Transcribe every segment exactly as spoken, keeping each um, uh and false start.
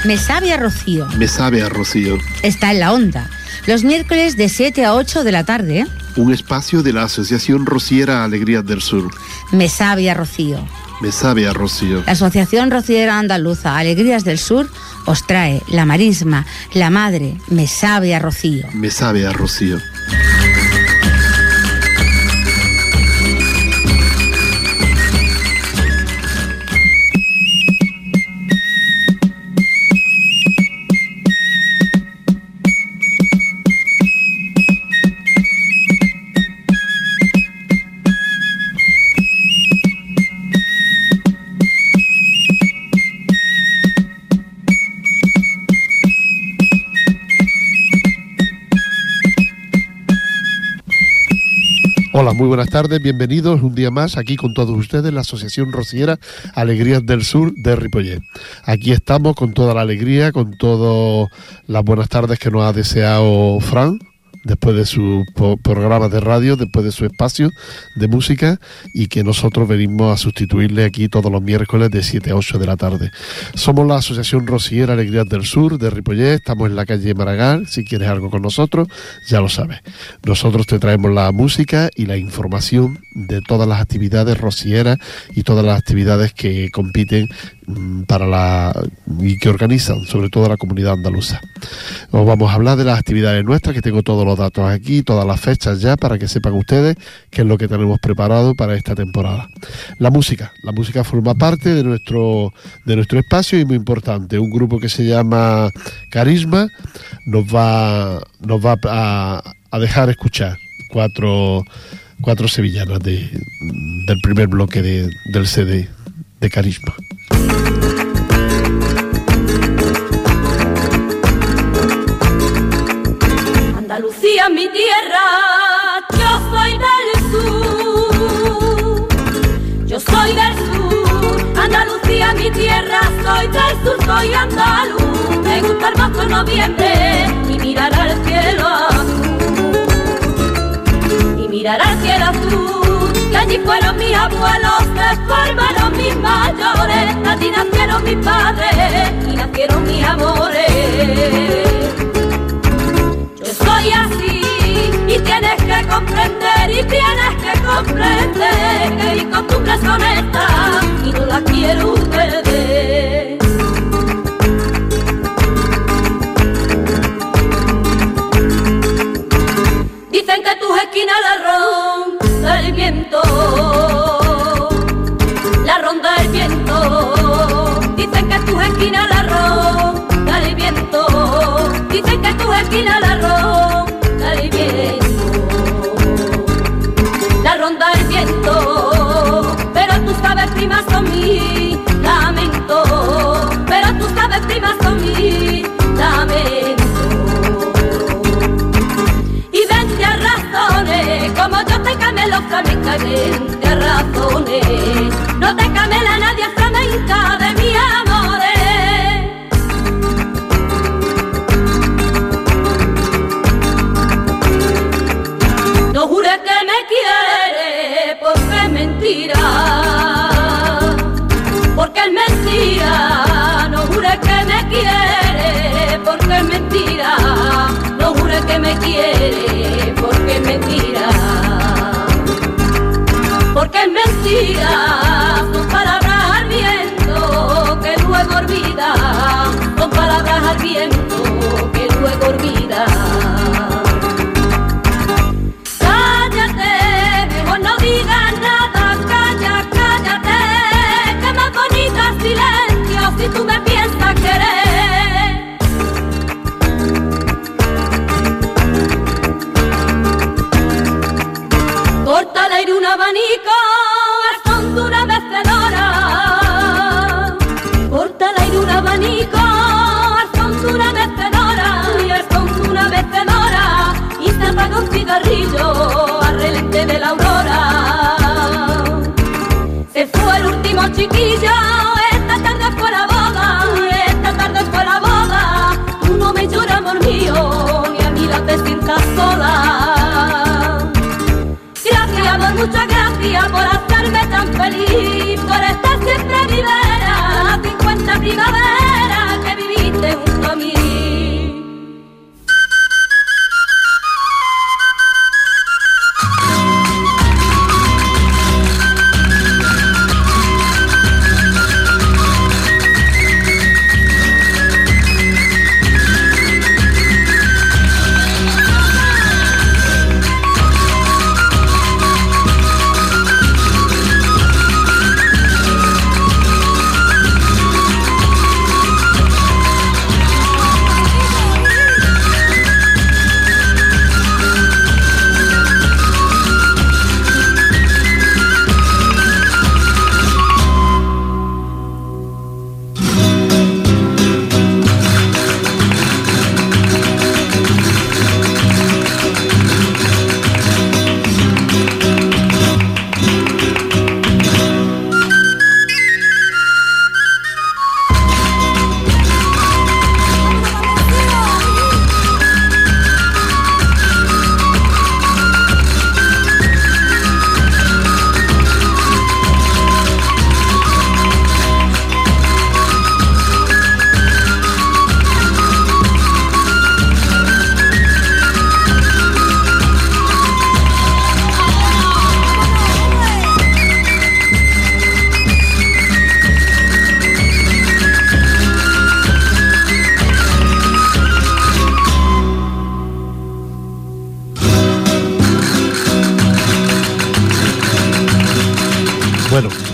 Me sabe a rocío. Me sabe a rocío. Está en la onda. Los miércoles de siete a ocho de la tarde. ¿eh? Un espacio de la Asociación Rociera Alegrías del Sur. Me sabe a rocío. Me sabe a rocío. La Asociación Rociera Andaluza Alegrías del Sur os trae la marisma, la madre, me sabe a rocío. Me sabe a rocío. Hola, muy buenas tardes, bienvenidos un día más aquí con todos ustedes, la Asociación Rociera Alegrías del Sur de Ripollet. Aquí estamos con toda la alegría, con todas las buenas tardes que nos ha deseado Fran, después de su po- programa de radio, después de su espacio de música, y que nosotros venimos a sustituirle aquí todos los miércoles de siete a ocho de la tarde. Somos la Asociación Rociera Alegrías del Sur de Ripollet, estamos en la calle Maragall. Si quieres algo con nosotros, ya lo sabes. Nosotros te traemos la música y la información de todas las actividades rocieras y todas las actividades que compiten mmm, para la y que organizan, sobre todo la comunidad andaluza. Os vamos a hablar de las actividades nuestras, que tengo todos los datos aquí, todas las fechas ya, para que sepan ustedes qué es lo que tenemos preparado para esta temporada. La música, la música forma parte de nuestro de nuestro espacio y muy importante. Un grupo que se llama Carisma nos va nos va a, a dejar escuchar cuatro cuatro sevillanas de, del primer bloque de, del C D de Carisma. Andalucía, mi tierra, yo soy del sur, yo soy del sur. Andalucía, mi tierra, soy del sur, soy andaluz. Me gusta el bajo en noviembre y mirar al cielo azul, y mirar al cielo azul, que allí fueron mis abuelos, se formaron mis mayores, allí nacieron mis padres y nacieron mis amores. Soy así y tienes que comprender y tienes que comprender que mis costumbres son estas y no las quiero perder. Dicen que tus esquinas la ronda el viento, la ronda el viento. Dicen que tus esquinas la ronda el viento. Dicen que tus esquinas la ronda el viento, la ronda el viento. Pero tú sabes, prima, son mi lamento. Pero tú sabes, prima, son mi lamento. Y veinte razones, como yo te camelo flamenca, veinte razones. No te camela nadie flamenca de mi amor. No jures que me quiere porque es mentira, porque es mentira. No jures que me quiere porque es mentira. No jures que me quiere porque es mentira, porque es mentira. Son palabras al viento que luego olvida, son palabras al viento que luego olvida. No digas nada, calla, cállate, que más bonito el silencio si tú me piensas querer. Corta el aire un abanico, al son de una mecedora. Corta el aire un abanico, al son de una mecedora. Y al son de una mecedora, y se apaga un cigarrillo al relente de la aurora. Se fue el último chiquillo, esta tarde fue la boda, esta tarde fue la boda. Tú no me lloras, amor mío, ni a mí la te sientas sola. Gracias, amor, muchas gracias por hacerme tan feliz, por estar siempre mi vera, cincuenta primavera que viviste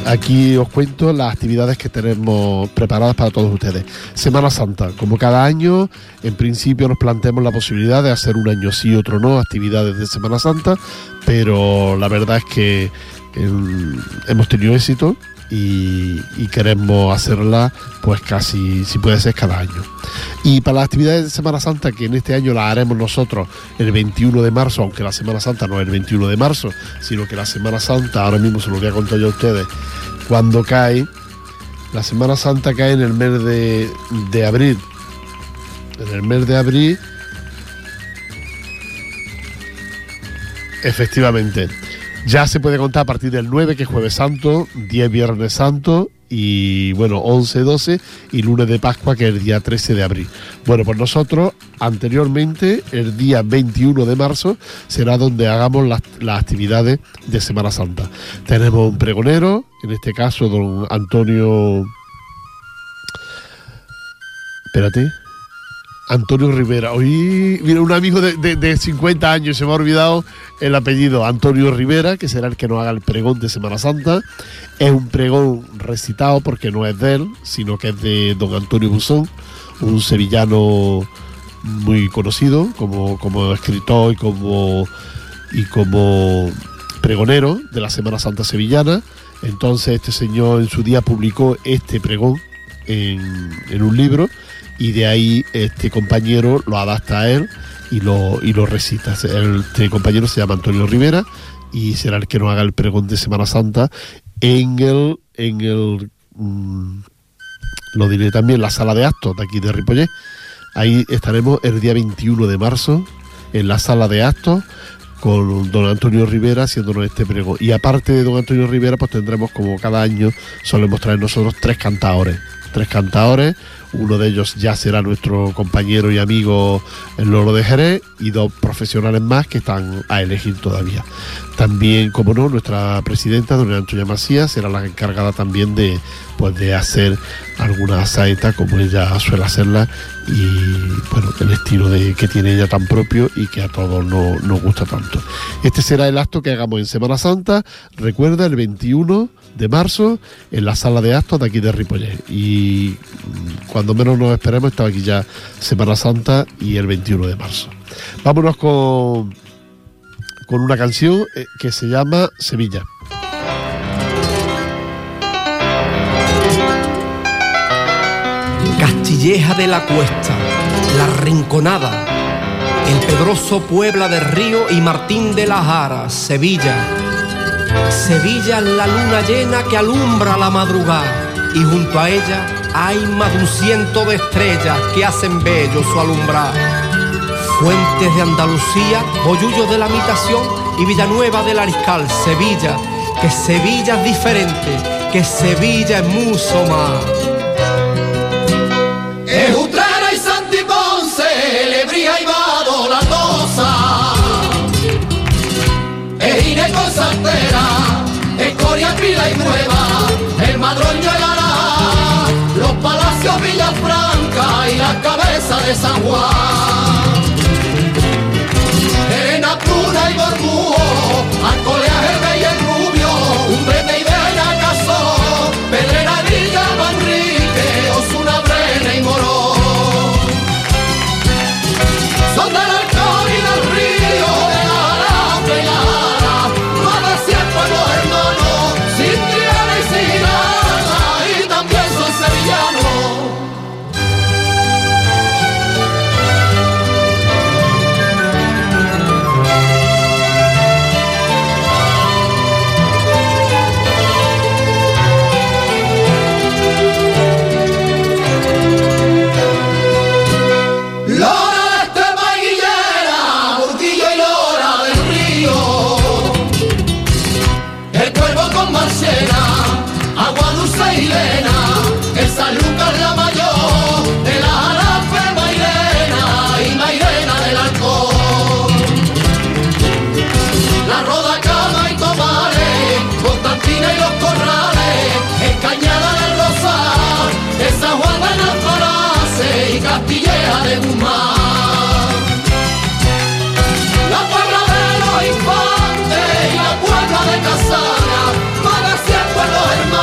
aquí os cuento las actividades que tenemos preparadas para todos ustedes. Semana Santa, como cada año, en principio nos planteamos la posibilidad de hacer un año sí, otro no, actividades de Semana Santa, pero la verdad es que eh, hemos tenido éxito y, y queremos hacerla pues casi, si puede ser, cada año. Y para las actividades de Semana Santa, que en este año las haremos nosotros el veintiuno de marzo, aunque la Semana Santa no es el veintiuno de marzo, sino que la Semana Santa, ahora mismo se lo voy a contar yo a ustedes, cuando cae, la Semana Santa cae en el mes de, de abril. En el mes de abril, efectivamente, ya se puede contar a partir del nueve, que es Jueves Santo, diez Viernes Santo, y bueno, once, doce y lunes de Pascua, que es el día trece de abril. Bueno, pues nosotros anteriormente, el día veintiuno de marzo, será donde hagamos las, las actividades de Semana Santa. Tenemos un pregonero, en este caso don Antonio... Espérate... Antonio Rivera. Hoy viene un amigo de, de, de cincuenta años, se me ha olvidado el apellido, Antonio Rivera, que será el que nos haga el pregón de Semana Santa. Es un pregón recitado porque no es de él, sino que es de don Antonio Buzón, un sevillano muy conocido como, como escritor y como, y como pregonero de la Semana Santa sevillana. Entonces este señor en su día publicó este pregón en, en un libro, y de ahí este compañero lo adapta a él y lo, y lo recita. Este compañero se llama Antonio Rivera y será el que nos haga el pregón de Semana Santa en el, en el mmm, lo diré también, la sala de actos de aquí de Ripollet. Ahí estaremos el día veintiuno de marzo en la sala de actos con don Antonio Rivera haciéndonos este pregón. Y aparte de don Antonio Rivera, pues tendremos, como cada año solemos traer nosotros, tres cantadores. Tres cantadores, uno de ellos ya será nuestro compañero y amigo el Loro de Jerez, y dos profesionales más que están a elegir todavía. También, como no, nuestra presidenta, doña Antonia Macías, será la encargada también de, pues, de hacer alguna saeta como ella suele hacerla, y bueno, el estilo de, que tiene ella tan propio y que a todos no, nos gusta tanto. Este será el acto que hagamos en Semana Santa, recuerda, el veintiuno de marzo en la sala de actos de aquí de Ripollet, y cuando menos nos esperemos está aquí ya Semana Santa y el veintiuno de marzo. Vámonos con con una canción que se llama Sevilla. Castilleja de la Cuesta, La Rinconada, El Pedroso, Puebla del Río y Martín de la Jara, Sevilla. Sevilla es la luna llena que alumbra la madrugada, y junto a ella hay más de un ciento de estrellas que hacen bello su alumbrar. Fuentes de Andalucía, Bollullos de la Mitación y Villanueva del Ariscal, Sevilla. Que Sevilla es diferente, que Sevilla es mucho más. Es Utrera y Santiponce, Lebría y Vado, La Tosa. Es Ineco y Saltera, Escoria, Pila y Nueva, el Madroño y Ará, los Palacios, Villafranca y la Cabeza de San Juan. Puna y Borbúo, Alcolea, Herbe y el Rubio, Umbrete y Bella Casó, Pedrera, Villa, Manrique, Osuna, Brena y Morón. Son del Alcor y del Río, de la Alambre y la Ara, más de cien pueblos hermanos, sin tierra y sin nada, y también son sevillanos. El San Lucas la Mayor, de la Jarafe Mairena y Mairena del Alcón. La Roda, Cama y Tomares, Constantina y los Corrales, en Cañada del Rosal, de San Juan de Alfarase y Castilleja de Guzmán. La Puebla de los Infantes y la Puebla de Casana, más de cien pueblos hermanos.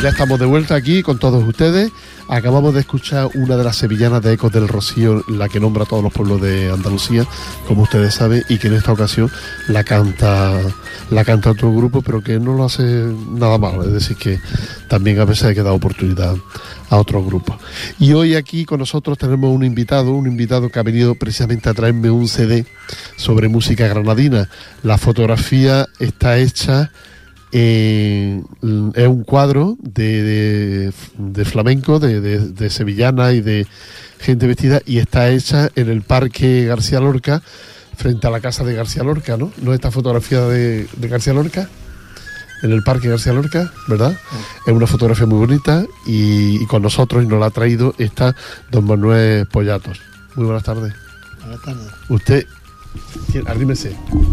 ya estamos de vuelta aquí con todos ustedes. Acabamos de escuchar una de las sevillanas de Ecos del Rocío, la que nombra a todos los pueblos de Andalucía, como ustedes saben, y que en esta ocasión la canta la canta otro grupo, pero que no lo hace nada mal. Es decir, que también a veces hay que dar oportunidad a otros grupos. Y hoy aquí con nosotros tenemos un invitado, un invitado que ha venido precisamente a traerme un C D sobre música granadina. La fotografía está hecha... Eh, es un cuadro de, de, de flamenco, de, de, de sevillana y de gente vestida, y está hecha en el Parque García Lorca, frente a la casa de García Lorca, ¿no? ¿No esta fotografía de, de García Lorca? En el Parque García Lorca, ¿verdad? Sí. Es una fotografía muy bonita y, y con nosotros, y nos la ha traído, está don Manuel Pollatos. Muy buenas tardes. Buenas tardes. Usted, arrímese.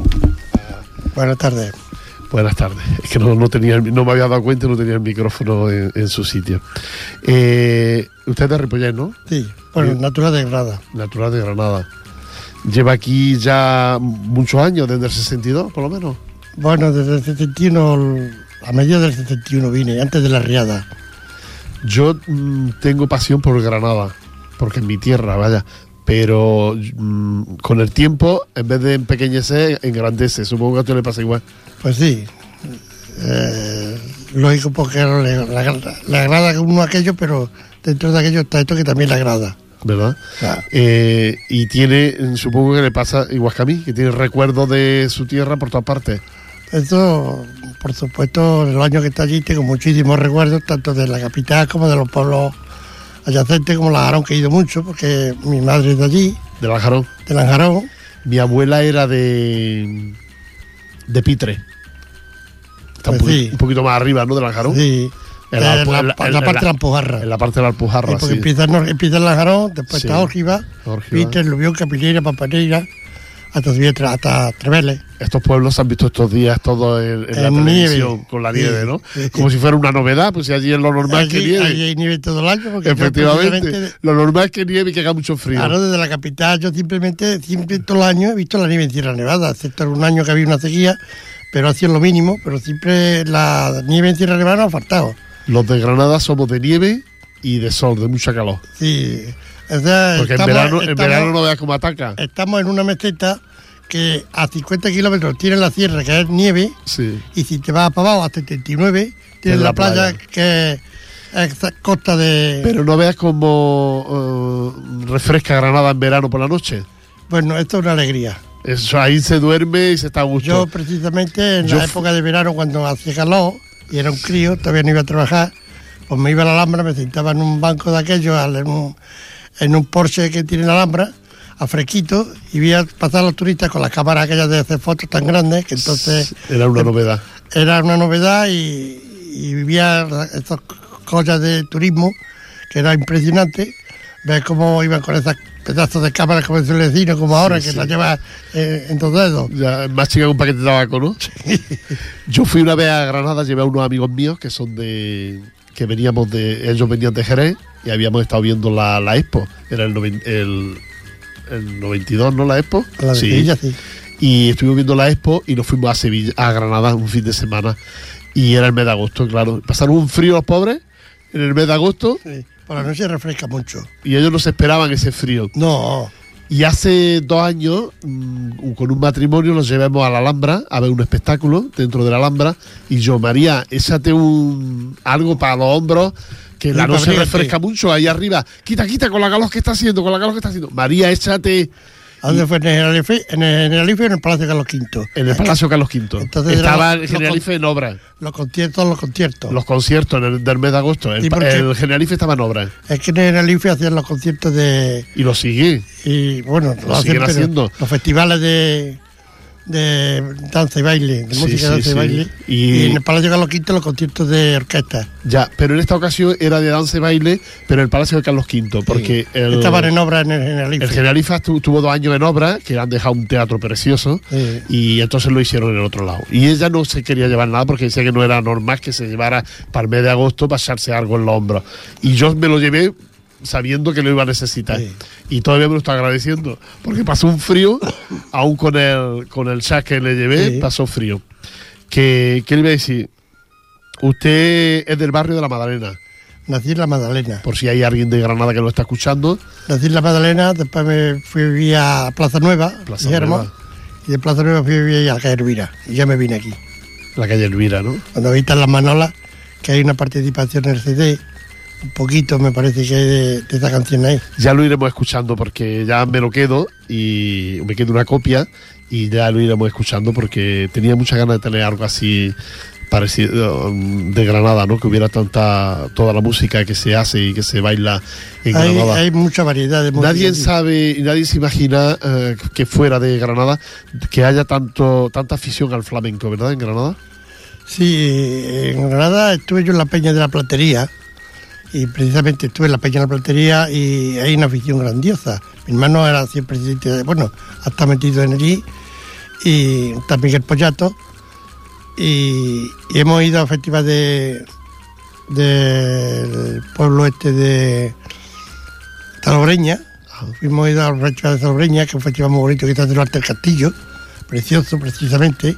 Buenas tardes. Buenas tardes. Es que no, no tenía, no me había dado cuenta, no tenía el micrófono en, en su sitio. Eh, usted es de Ripollet, ¿no? Sí, bueno, eh, natural de Granada. Natural de Granada. ¿Lleva aquí ya muchos años, desde el sesenta y dos, por lo menos? Bueno, desde el setenta y uno, a mediados del setenta y uno vine, antes de la riada. Yo mmm, tengo pasión por Granada, porque es mi tierra, vaya. Pero mmm, con el tiempo, en vez de empequeñecer, engrandece. Supongo que a usted le pasa igual. Pues sí, eh, lógico, porque le, le, le agrada a uno aquello, pero dentro de aquello está esto que también le agrada. ¿Verdad? Claro. Eh, y tiene, supongo que le pasa igual que a mí, que tiene recuerdos de su tierra por todas partes. Esto, por supuesto, en los años que está allí tengo muchísimos recuerdos, tanto de la capital como de los pueblos adyacentes, como Lanjarón, que he ido mucho, porque mi madre es de allí. ¿De Lanjarón? De Lanjarón. Mi abuela era de de Pitre. Está Pues un, sí. un poquito más arriba, ¿no? De Lanjarón. Sí. En la, en la, en la, en la parte de la Alpujarra. En la parte de la Alpujarra, sí, porque sí. empieza, no, empieza en Lanjarón, después Sí. está Órgiva, Órgiva. Pitre, Lubión, Capilleira, Pampaneira, hasta, hasta Treveles. Estos pueblos se han visto estos días todos en, en la En televisión, nieve. con la Sí. nieve, ¿no? Sí. Como si fuera una novedad, pues si allí es lo normal Allí, que nieve. allí hay nieve todo el año. Porque yo Efectivamente, precisamente, lo normal es que nieve y que haga mucho frío. claro, desde la capital yo simplemente, siempre todo el año he visto la nieve en Sierra Nevada, excepto un año que había una sequía, pero ha sido lo mínimo, pero siempre la nieve en Sierra Nevada no ha faltado. Los de Granada somos de nieve y de sol, de mucha calor. Sí, o sea, Porque estamos, en, verano, en estamos- verano no veas cómo ataca. estamos en una meseta que a cincuenta kilómetros tiene la sierra, que es nieve, Sí. y si te vas para abajo a setenta y nueve, tienes En la, la playa, playa. que es costa de... Pero no veas cómo uh, refresca Granada en verano por la noche. Bueno, esto es una alegría. Eso, ahí se duerme y se está a gusto. Yo precisamente en Yo la fu- época de verano, cuando hacía calor y era un crío, todavía no iba a trabajar, pues me iba a la Alhambra, me sentaba en un banco de aquellos, al- en un, en un Porsche que tiene la Alhambra, a fresquito, y vi a pasar a los turistas con las cámaras aquellas de hacer fotos tan grandes, que entonces Era una novedad. era una novedad, y, y vivía estas cosas de turismo, que era impresionante, ver cómo iban con esas pedazos de cámaras, como suele decir, no como ahora, Sí, que sí. las llevas eh, en dos dedos. Ya, más chica que un paquete de tabaco, ¿no? Yo fui una vez a Granada, llevé a unos amigos míos que son de... que veníamos de... ellos venían de Jerez y habíamos estado viendo la, la Expo. Era el, noven- el, el noventa y dos, ¿no? La Expo. La de Sevilla, sí. Y estuvimos viendo la Expo y nos fuimos a Sevilla, a Granada un fin de semana. Y era el mes de agosto, claro. Pasaron un frío los pobres en el mes de agosto Sí, por la noche refresca mucho. y ellos no se esperaban ese frío. No, Y hace dos años, mmm, con un matrimonio, nos llevamos a la Alhambra a ver un espectáculo dentro de la Alhambra. Y yo, María, échate un algo para los hombros, que Sí, la noche abrígate. refresca mucho ahí arriba. Quita, quita, con la calor que está haciendo, con la calor que está haciendo. María, échate ¿a dónde fue? ¿En el Generalife? En el Generalife o en el Palacio Carlos quinto? en el Palacio Carlos quinto. Entonces Estaba era lo- el Generalife en obra. Los conciertos, los conciertos. Los conciertos en el, del mes de agosto. El, Sí, porque- el Generalife estaba en obra. Es que en el Generalife hacían los conciertos de... Y lo sigue. Y bueno, Lo siguen pero haciendo. Los festivales de, de danza y baile, de Sí, música, sí, danza sí. y baile. Y- Y, en el Palacio Carlos quinto los conciertos de orquesta. Ya, pero en esta ocasión era de danza y baile, pero en el Palacio de Carlos quinto. Porque Sí. el, Estaban en obra en el Generalife. el Generalife tu- tuvo dos años en obra, que han dejado un teatro precioso, Sí. y entonces lo hicieron en el otro lado. Y ella no se quería llevar nada porque decía que no era normal que se llevara para el mes de agosto pasarse algo en los hombros. Y yo me lo llevé sabiendo que lo iba a necesitar. Sí. Y todavía me lo está agradeciendo, porque pasó un frío, aún con el, con el sac que le llevé, Sí. pasó frío. Que, ¿Qué le iba a decir? Usted es del barrio de La Magdalena. Nací en La Magdalena. Por si hay alguien de Granada que lo está escuchando. Nací en La Magdalena, después me fui a vivir a Plaza Nueva, Plaza Guillermo, Nueva. y de Plaza Nueva fui a vivir a la calle Elvira, y ya me vine aquí. La calle Elvira, ¿no? Cuando habitan las Manolas, que hay una participación en el C D, un poquito me parece que hay de, de esta canción ahí. Ya lo iremos escuchando porque ya me lo quedo y me quedo una copia y ya lo iremos escuchando porque tenía muchas ganas de tener algo así parecido de Granada, ¿no? Que hubiera tanta toda la música que se hace y que se baila en Hay, Granada. hay mucha variedad de música. Nadie aquí. sabe, nadie se imagina eh, que fuera de Granada que haya tanto tanta afición al flamenco, ¿verdad? En Granada. Sí, en Granada estuve yo en la Peña de la Platería, y precisamente estuve en la Peña de la Platería y hay una afición grandiosa. Mi hermano era siempre presidente, de, bueno, hasta metido en allí, y está Miguel Pollato, y, y hemos ido a festivales de del pueblo este de Salobreña. Fuimos ido al festival de Salobreña, que es un festival muy bonito que está en el Arte del Castillo, precioso precisamente,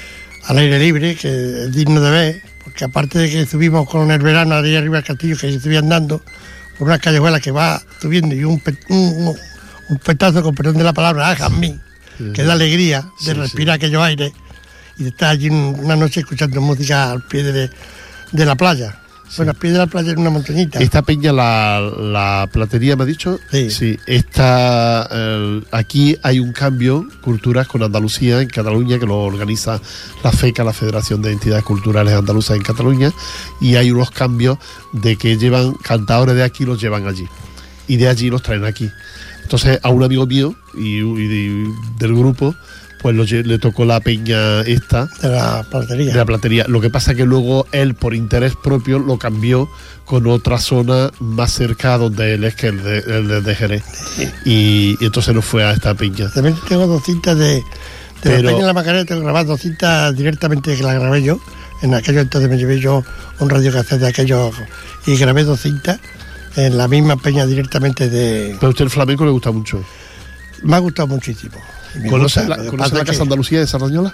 al aire libre, que es digno de ver, porque aparte de que subimos con el verano allá arriba del castillo, que se subía andando por una callejuela que va subiendo y un, pe, un, un petazo, con perdón de la palabra, a mí, sí, que da alegría de sí, respirar sí. aquellos aires y de estar allí una noche escuchando música al pie de, de la playa. Sí. Bueno, al pie de la playa en una montañita. Esta peña, la, la platería, ¿me ha dicho? Sí. Sí. Esta, eh, aquí hay un cambio cultural con Andalucía, en Cataluña, que lo organiza la FECA, la Federación de Entidades Culturales Andaluzas en Cataluña, y hay unos cambios de que llevan cantadores de aquí, los llevan allí, y de allí los traen aquí. Entonces, a un amigo mío y, y de, del grupo, pues lo, le tocó la peña esta de la platería. De la platería. Lo que pasa es que luego él, por interés propio, lo cambió con otra zona más cerca donde él es, que el de, el de, de Jerez. Sí. Y, y entonces no fue a esta peña. También tengo dos cintas de, de Pero, la peña de la Macarena, tengo grabadas dos cintas directamente que las grabé yo. En aquello entonces me llevé yo un radiocassette de aquello y grabé dos cintas en la misma peña directamente de... Pero a usted el flamenco le gusta mucho. Me ha gustado muchísimo. ¿Conoce la, ¿conoce la Casa Andalucía de Sardañola?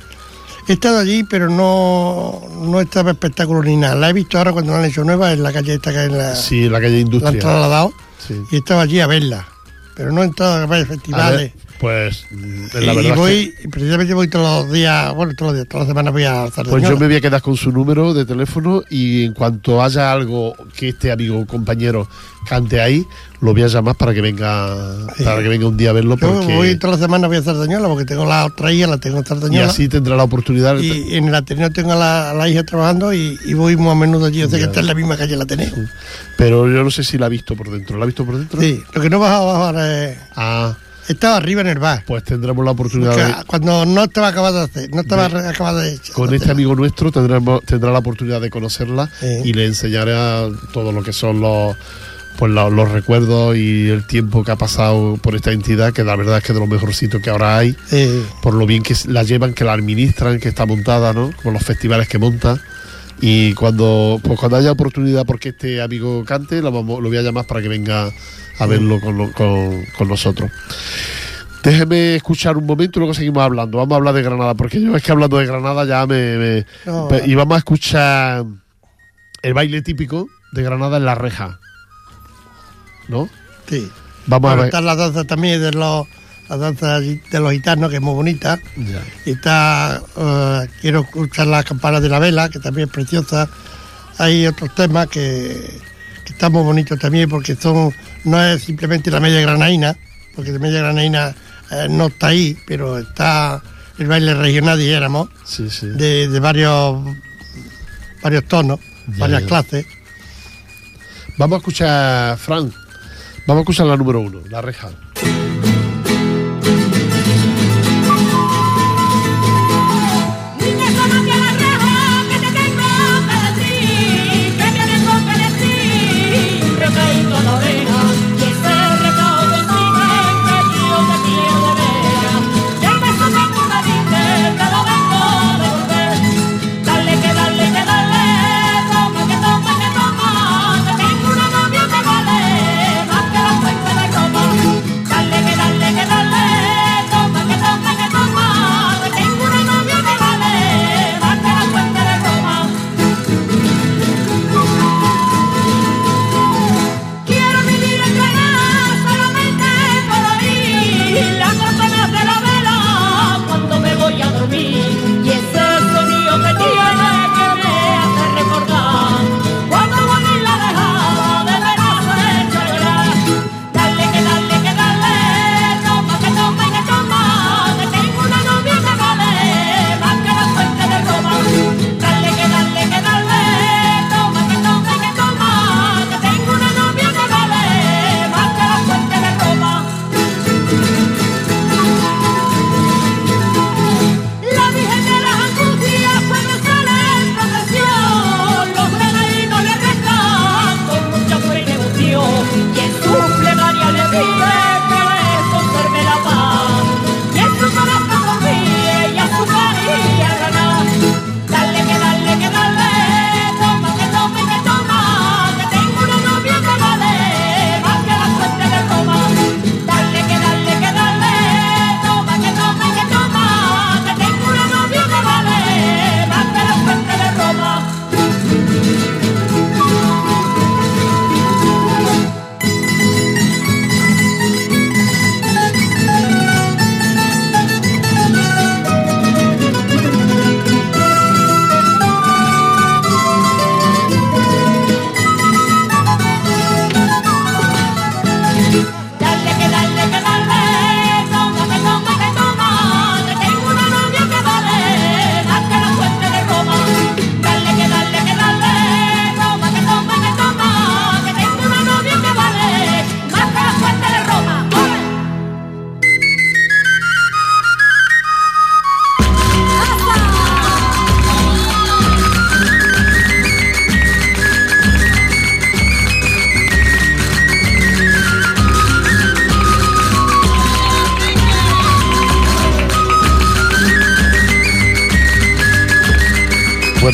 He estado allí, pero no, no estaba espectáculo ni nada. La he visto ahora cuando la han hecho nueva en la calle esta que hay en la... Sí, la calle Industria. La han trasladado, sí. Y estaba allí a verla. Pero no he entrado a ver festivales. A ver, pues, la y, verdad y voy, que... precisamente voy todos los días, bueno, todos los días, todas las semanas voy a Sardañola. Pues yo me voy a quedar con su número de teléfono y en cuanto haya algo que este amigo o compañero cante ahí, lo voy a llamar para que venga sí. para que venga un día a verlo. Yo porque... voy todas las semanas voy a Sardañola porque tengo la otra hija, la tengo en Sardañola. Y así tendrá la oportunidad. Y, y en el Ateneo tengo a la, a la hija trabajando y, y voy muy a menudo allí. Yo sé ya. que está en la misma calle el Ateneo. Sí. Pero yo no sé si la ha visto por dentro. ¿La ha visto por dentro? Sí, lo que no baja abajo ahora es... Ah... Estaba arriba en el bar. Pues tendremos la oportunidad Porque de... Cuando no estaba acabado de hacer, no estaba de, acabado de echar. Con este amigo nuestro tendremos, tendrá la oportunidad de conocerla sí. y le enseñaré a todo lo que son los, pues los, los recuerdos y el tiempo que ha pasado por esta entidad, que la verdad es que es de los mejorcitos que ahora hay, sí. por lo bien que la llevan, que la administran, que está montada, ¿no? Con los festivales que monta. Y cuando pues cuando haya oportunidad porque este amigo cante, lo, vamos, lo voy a llamar para que venga a verlo con, con, con nosotros. Déjeme escuchar un momento y luego seguimos hablando. Vamos a hablar de Granada, porque yo es que hablando de Granada ya me... me no. Y vamos a escuchar el baile típico de Granada en La Reja, ¿no? Sí. Vamos Pero a ver. Está la danza también de los... La danza de los gitanos, que es muy bonita. Ya. Y está... Uh, quiero escuchar las campanas de la vela, que también es preciosa. Hay otros temas que, que están muy bonitos también, porque son no es simplemente la media granaína, porque la media granaína eh, no está ahí, pero está el baile regional, dijéramos, sí, sí. De, de varios varios tonos, ya, varias ya. clases. Vamos a escuchar, Fran, vamos a escuchar la número uno, La Reja. Dale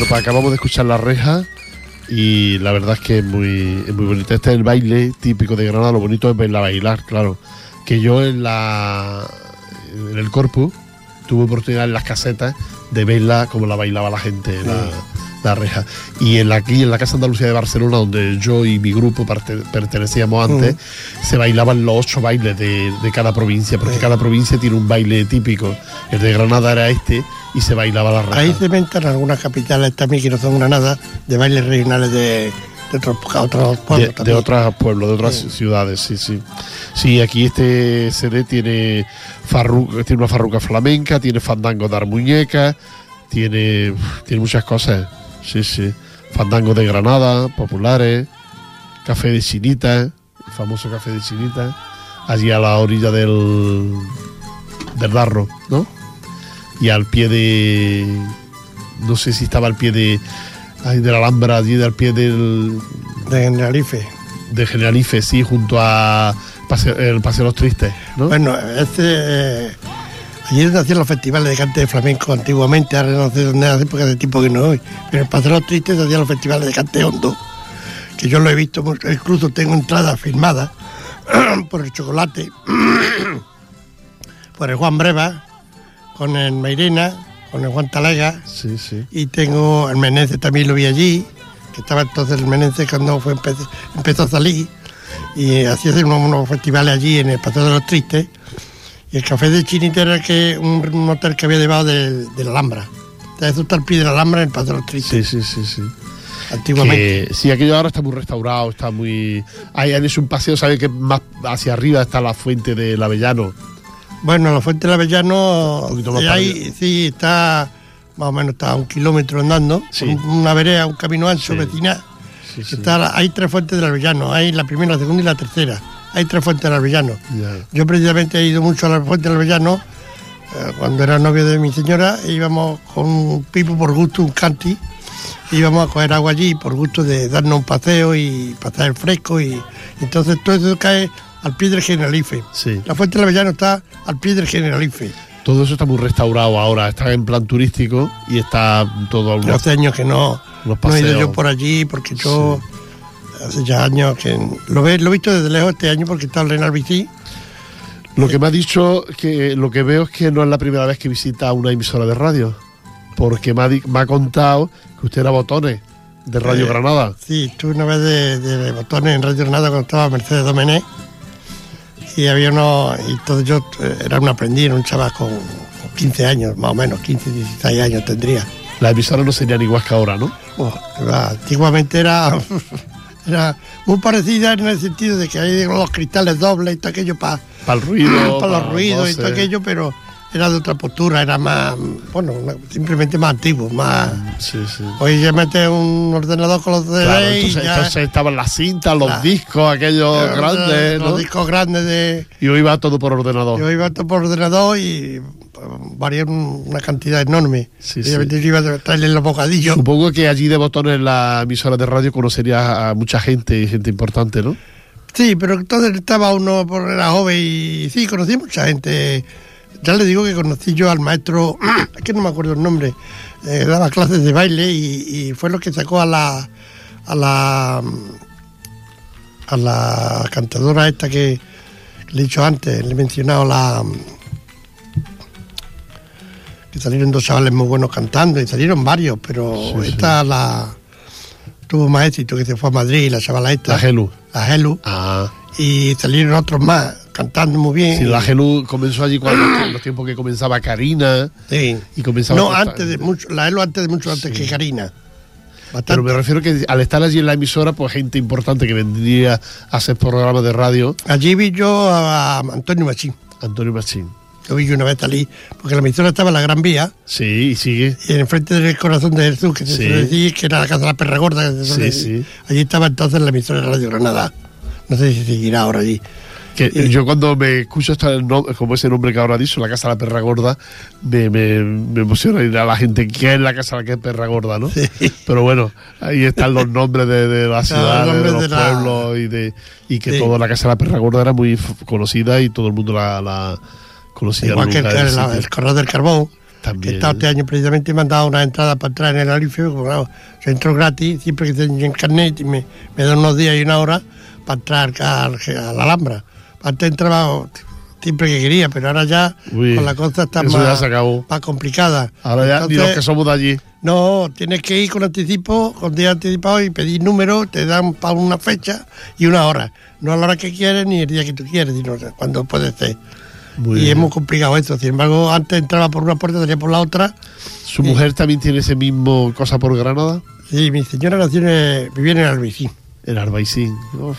Bueno, pues acabamos de escuchar La Reja y la verdad es que es muy, es muy bonito. Este es el baile típico de Granada, lo bonito es verla bailar, claro. Que yo en la en el Corpus tuve oportunidad en las casetas de verla como la bailaba la gente, sí. la, la Reja. Y en la, aquí en la Casa Andalucía de Barcelona, donde yo y mi grupo parte, pertenecíamos antes, uh-huh. se bailaban los ocho bailes de, de cada provincia, porque sí. cada provincia tiene un baile típico. El de Granada era este y se bailaba la Reja. Ahí se inventan algunas capitales también que no son Granada, de bailes regionales de, de otros, otros pueblos. De, de otros pueblos, de otras sí. ciudades, sí, sí. Sí, aquí este C D tiene, farru, tiene una farruca flamenca, tiene fandango de armuñeca, tiene, tiene muchas cosas. Sí, sí. Fandango de Granada, populares, café de Chinita, el famoso café de Chinita, allí a la orilla del, del Darro, ¿no? Y al pie de, no sé si estaba al pie de, ay, de la Alhambra, allí al pie del... De Generalife. De Generalife, sí, junto a paseo, el Paseo de los Tristes, ¿no? Bueno, este... Eh, allí donde hacían los festivales de cante de flamenco antiguamente, ahora no sé dónde hace porque hace tiempo que no voy, pero en el Paseo de los Tristes se hacían los festivales de cante hondo, que yo lo he visto, incluso tengo entradas firmadas por el Chocolate, por el Juan Breva, con el Mairena, con el Juan Talega, sí, sí. y tengo el Meneses, también lo vi allí, que estaba entonces el Meneses cuando fue empezó, empezó a salir, y hacía unos, unos festivales allí en el Paseo de los Tristes, y el café de Chinita era que un, un hotel que había debajo de, de la Alhambra. Entonces eso está al pie de la Alhambra en el Paseo de los Tristes. Sí, sí, sí, sí. Antiguamente. Que, sí, aquello ahora está muy restaurado, está muy... Ahí han hecho un paseo, ¿sabes? Que más hacia arriba está la fuente del Avellano. Bueno, la fuente del Avellano, un poquito más ahí sí está, más o menos está a un kilómetro andando, sí. una vereda, un camino ancho, sí. vecinal. Sí, sí. Está, hay tres fuentes del Avellano, hay la primera, la segunda y la tercera. Hay tres fuentes del Avellano. Yeah. Yo precisamente he ido mucho a la fuente del Avellano, eh, cuando era novio de mi señora, íbamos con un pipo por gusto, un canti, íbamos a coger agua allí por gusto de darnos un paseo y pasar el fresco, y, y entonces todo eso cae al pie del Generalife. Sí. La fuente del Avellano está al pie del Generalife. Todo eso está muy restaurado ahora, está en plan turístico y está todo... Unos, hace años que no, no he ido yo por allí, porque yo sí. hace ya años que lo, ve, lo he visto desde lejos este año porque está el Renal Bici. Lo que me ha dicho, que lo que veo es que no es la primera vez que visita una emisora de radio, porque me ha, me ha contado que usted era Botones de Radio eh, Granada. Sí, estuve una vez de, de Botones en Radio Granada cuando estaba Mercedes Domenech. Y había uno, y entonces yo era un aprendiz, un chaval con quince años, más o menos, quince, dieciséis años tendría. Las emisoras no serían igual que ahora, ¿no? Oh, antiguamente era, era muy parecida en el sentido de que hay los cristales dobles y todo aquello para pa el ruido, para los ruidos y todo aquello, pero era de otra postura, era más, bueno, simplemente más antiguo, más... Sí, sí. Hoy ya metes un ordenador con los D V D. Claro, entonces, y ya, entonces estaban las cintas, los claro. discos, aquellos los, grandes, los ¿no? discos grandes de... Y hoy va todo por ordenador. Yo iba todo por ordenador y varía una cantidad enorme. Sí, y sí. yo iba a traerle los bocadillos. Supongo que allí de Botones, en la emisora de radio, conocería a mucha gente, gente importante, ¿no? Sí, pero entonces estaba uno, por era joven y sí, conocí mucha gente. Ya le digo que conocí yo al maestro, es que no me acuerdo el nombre, eh, daba clases de baile y, y fue lo que sacó a la a la a la cantadora esta que le he dicho antes, le he mencionado la que salieron dos chavales muy buenos cantando y salieron varios, pero sí, esta sí. la tuvo más éxito, que se fue a Madrid, la chavala esta. La Gelu. La Gelu. Ah. Y salieron otros más cantando muy bien. Sí, la Gelu comenzó allí cuando en los tiempos que comenzaba Karina. Sí. Y comenzaba no, antes de mucho, la Gelu antes de mucho antes sí. que Karina. Bastante. Pero me refiero que al estar allí en la emisora, pues gente importante que vendría a hacer programas de radio. Allí vi yo a Antonio Machín. Antonio Machín. Yo vi que una vez salí, porque la emisora estaba en la Gran Vía. Sí, y sigue. Y en frente del Corazón de Jesús, que se sí. suele decir que era la casa de la Perra Gorda. Que se sí, sí. Allí estaba entonces la emisora de Radio Granada. No sé si seguirá ahora allí. Que y, yo cuando me escucho hasta el nombre, como ese nombre que ahora ha dicho, la Casa de la Perra Gorda, me, me, me emociona ir a la gente. ¿Qué es la Casa de la Perra Gorda, no? Sí. Pero bueno, ahí están los nombres de, de la ciudad, de los de pueblos la... y de y que sí. toda la Casa de la Perra Gorda era muy conocida y todo el mundo la, la conocía. Igual que el, el, el Corral del Carbón. También. He estado este año precisamente y me han dado una entrada para entrar en el Alife, como claro, yo entro gratis, siempre que tengo el carnet y me, me dan unos días y una hora para entrar a, a la Alhambra. Antes entraba siempre que quería, pero ahora ya Uy, con la cosa está eso más, ya se acabó. más complicada. Ahora ya Entonces, ni los que somos de allí. no, tienes que ir con anticipo, con días anticipados y pedir números, te dan para una fecha y una hora. No a la hora que quieres ni el día que tú quieres, sino cuando puede ser. Muy y bien. es muy complicado esto. Sin embargo, antes entraba por una puerta, salía por la otra. ¿Su mujer también tiene ese mismo cosa por Granada? Sí, mi señora nació en, vivía en el Albaicín. En Arbaicín. Uf.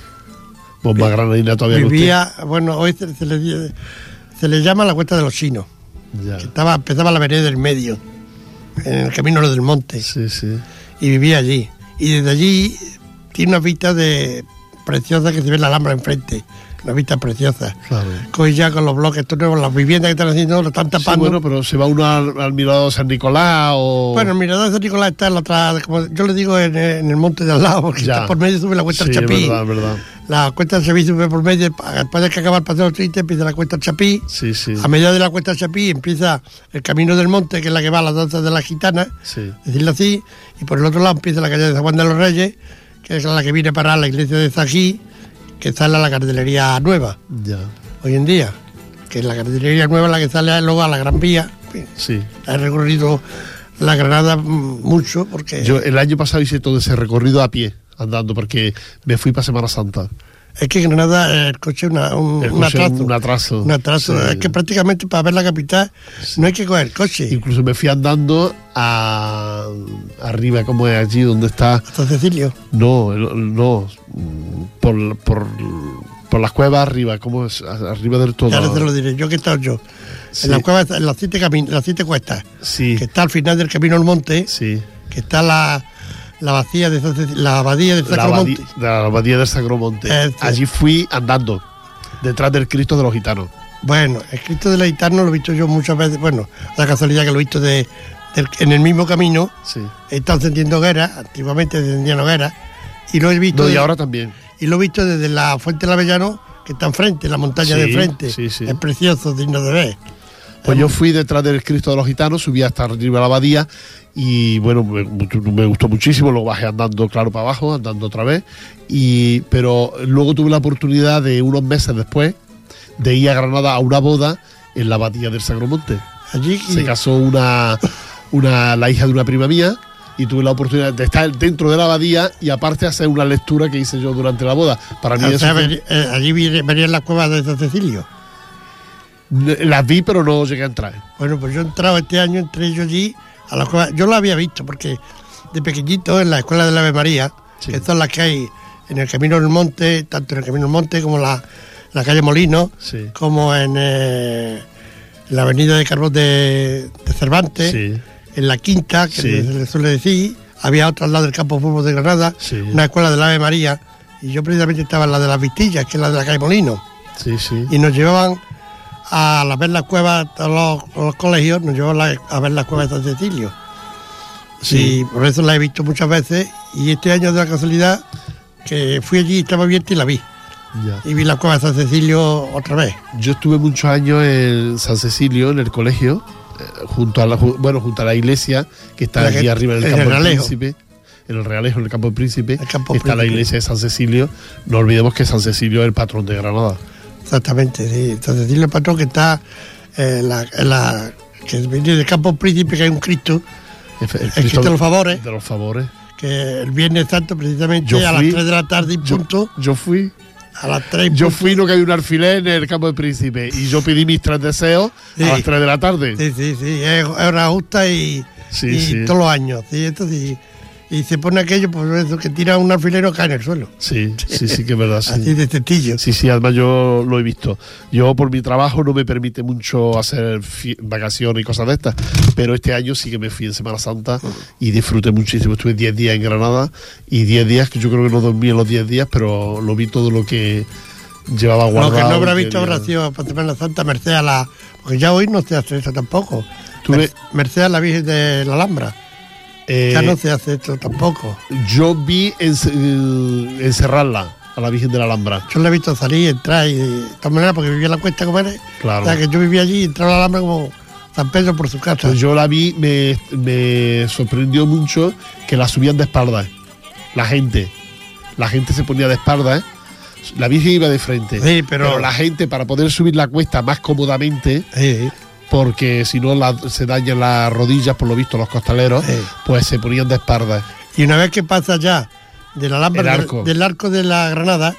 Bomba granadina todavía no Vivía, bueno, hoy se, se, le, se le llama la Cuesta de los Chinos. Ya. Que estaba, empezaba la vereda del medio, en el camino del monte. Sí, sí. Y vivía allí. Y desde allí tiene una vista de preciosa que se ve la Alhambra enfrente. Una vista preciosa. Claro. Hoy ya con los bloques, estos nuevos, las viviendas que están haciendo, lo están Sí, tapando. bueno, pero se va uno al, al mirador de San Nicolás o... Bueno, el mirador de San Nicolás está en la otra, como yo le digo, en, en el monte de al lado, porque Ya. está por medio, sube la Cuesta sí, del Chapí. es verdad, es verdad. La Cuesta del Chapí sube por medio, después de que acaba el paseo triste, empieza la Cuesta del Chapí. Sí, sí. A medida de la Cuesta del Chapí empieza el Camino del Monte, que es la que va a las danzas de la gitana, Sí. decirlo así, y por el otro lado empieza la calle de San Juan de los Reyes, que es la que viene para la iglesia de Zají, que sale a la cartelería nueva, Ya. hoy en día, que es la cartelería nueva la que sale luego a la Gran Vía. En fin, Sí. he recorrido la Granada mm, mucho, porque Yo el año pasado hice todo ese recorrido a pie, andando, porque me fui para Semana Santa. es que en Granada eh, el coche es una, un, El un coche es atraso. un atraso. Un atraso. Sí. Es que prácticamente para ver la capital no hay que coger coche. Incluso me fui andando a arriba, como es allí, donde está... Hasta Cecilio. No, el- no, por, por, por las cuevas arriba, como es arriba del todo. Ya ahora te lo diré, yo que he estado yo. Sí. En la cueva, en las siete, cami- las siete cuestas, Sí, que está al final del camino al monte, sí. que está la, la, vacía de San Ceci- la abadía de La Sacromonte. abadía, la abadía del Sacromonte. Este. Allí fui andando, detrás del Cristo de los Gitanos. Bueno, el Cristo de la Gitana lo he visto yo muchas veces. Bueno, la casualidad que lo he visto de, del- en el mismo camino. Sí. He estado encendiendo hogueras, antiguamente se encendían hogueras, y lo he visto. No, y de- ahora también. y lo he visto desde la Fuente del Avellano, que está enfrente, la montaña Sí, de frente. sí, sí. Es precioso, digno de ver. Pues yo fui detrás del Cristo de los Gitanos, subí hasta arriba de la abadía y bueno, me, me gustó muchísimo, lo bajé andando claro para abajo, andando otra vez, y pero luego tuve la oportunidad de unos meses después de ir a Granada a una boda en la abadía del Sacromonte. Allí Se casó una, una la hija de una prima mía y tuve la oportunidad de estar dentro de la abadía y aparte hacer una lectura que hice yo durante la boda. Para mí o eso sea, fue- veri- eh, allí vi- verían las cuevas de San Cecilio. las vi pero no llegué a entrar. Bueno, pues yo he entrado este año, entré yo allí a las cuevas. Yo lo había visto porque de pequeñito en la escuela de la Ave María, Sí. que son las que hay en el Camino del Monte, tanto en el Camino del Monte como la, la calle Molino, Sí. como en, eh, en la avenida de Carbón de, de Cervantes, Sí. en la Quinta, que Sí. se le suele decir. Había otra al lado del campo de fútbol de Granada, Sí. una escuela de la Ave María, y yo precisamente estaba en la de las Vistillas, que es la de la calle Molino. Sí, sí. Y nos llevaban a la- ver las cuevas, todos los, los colegios, nos llevaban la- a ver las cuevas de San Cecilio. Sí. Y por eso la he visto muchas veces. Y este año, de la casualidad, que fui allí, estaba abierta y la vi. Ya. Y vi las cuevas de San Cecilio otra vez. Yo estuve muchos años en San Cecilio, en el colegio, eh, junto a la ju- bueno, junto a la iglesia que está La allí que- arriba en el en campo el del Realejo. Príncipe, en el Realejo, en el campo del Príncipe, El Campo está la Príncipe. iglesia de San Cecilio. No olvidemos que San Cecilio es el patrón de Granada. Exactamente, sí. San Cecilio el patrón que está eh, en la, en la- que viene del campo príncipe, que hay un Cristo, El, el Cristo de los Favores, de los favores. que el Viernes Santo precisamente Yo a las fui- tres de la tarde y Yo, punto, yo fui, a las tres y yo punto. fui, no que había un alfiler en el campo del Príncipe y yo pedí mis tres deseos Sí. a las tres de la tarde. Sí, sí, sí, es, es hora justa y, Sí, y sí. todos los años. Sí, esto sí. Y se pone aquello, pues eso, que tira un alfilero cae en el suelo. Sí, sí, sí, que es verdad. sí. Así de testillo. Sí, sí, además yo lo he visto. Yo por mi trabajo no me permite mucho hacer fie- vacaciones y cosas de estas, pero este año sí que me fui en Semana Santa y disfruté muchísimo. Estuve diez días en Granada y diez días que yo creo que no dormí en los diez días, pero lo vi todo lo que llevaba guardado. Lo que no habrá y visto tenía. habrá sido para Semana Santa, merced a la. Porque ya hoy no se hace eso tampoco. Tú Mer- ves- merced a la Virgen de la Alhambra. Eh, Ya no se hace esto tampoco. Yo vi ence- eh, encerrarla a la Virgen de la Alhambra. Yo la he visto salir, entrar y de todas maneras, porque vivía en la cuesta como eres. Claro. O sea, que yo vivía allí y entraba a la Alhambra como, San Pedro por su casa. Pues yo la vi, me, me sorprendió mucho que la subían de espaldas. La gente. La gente se ponía de espaldas. La Virgen iba de frente. Sí, pero... pero la gente, para poder subir la cuesta más cómodamente, Sí. porque si no la- se dañan las rodillas, por lo visto, los costaleros, Sí. pues se ponían de espaldas. Y una vez que pasa ya del alambre El del- arco. Del, arco de la Granada,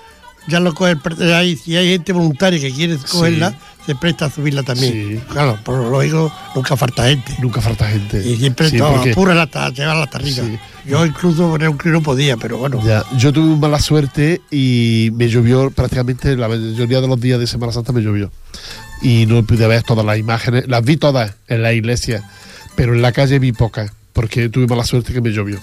ya lo coge el pre- ahí, si hay gente voluntaria que quiere cogerla, Sí. se presta a subirla también. Sí. Claro, por lo lógico, nunca falta gente. Nunca falta gente. Y siempre Sí, todo, porque- apúrala hasta llevarla hasta arriba. Sí. Yo incluso era un crío no podía, pero bueno. Ya, yo tuve mala suerte y me llovió prácticamente la mayoría de los días de Semana Santa me llovió. Y no pude ver todas las imágenes, las vi todas en la iglesia, pero en la calle vi pocas, porque tuve mala suerte que me llovió.